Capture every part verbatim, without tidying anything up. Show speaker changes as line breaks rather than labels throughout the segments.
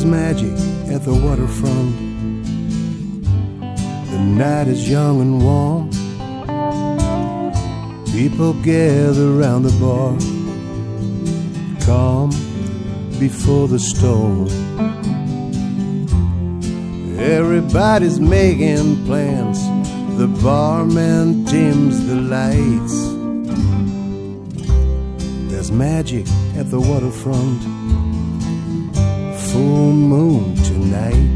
There's magic at the waterfront. The night is young and warm. People gather round the bar, calm before the storm. Everybody's making plans. The barman dims the lights. There's magic at the waterfront. Full moon tonight.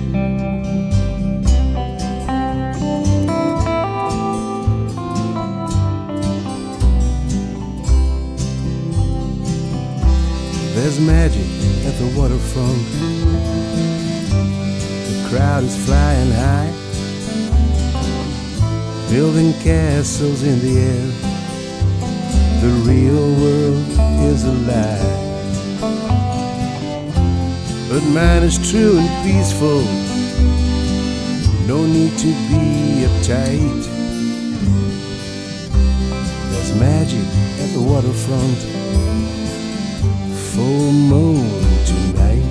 There's magic at the waterfront. The crowd is flying high, building castles in the air. The real world is a lie, but mine is true and peaceful. No need to be uptight. There's magic at the waterfront. Full moon tonight.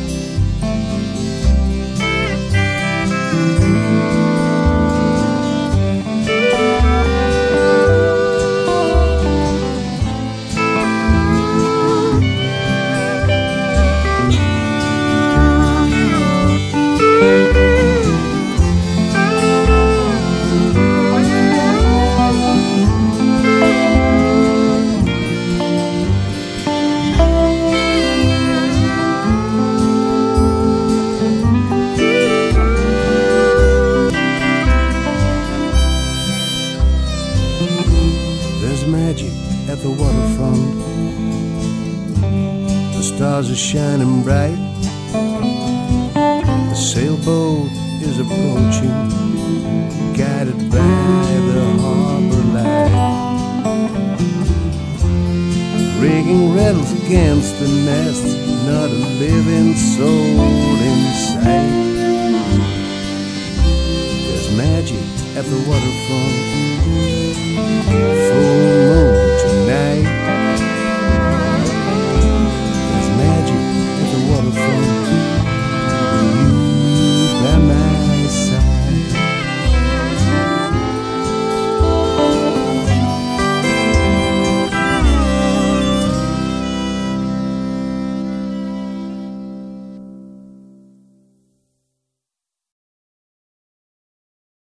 There's magic at the waterfront. The stars are shining bright. The sailboat is approaching, guided by the harbor light. Rigging rattles against the mast, not a living soul in sight. There's magic at the waterfront. Full moon tonight.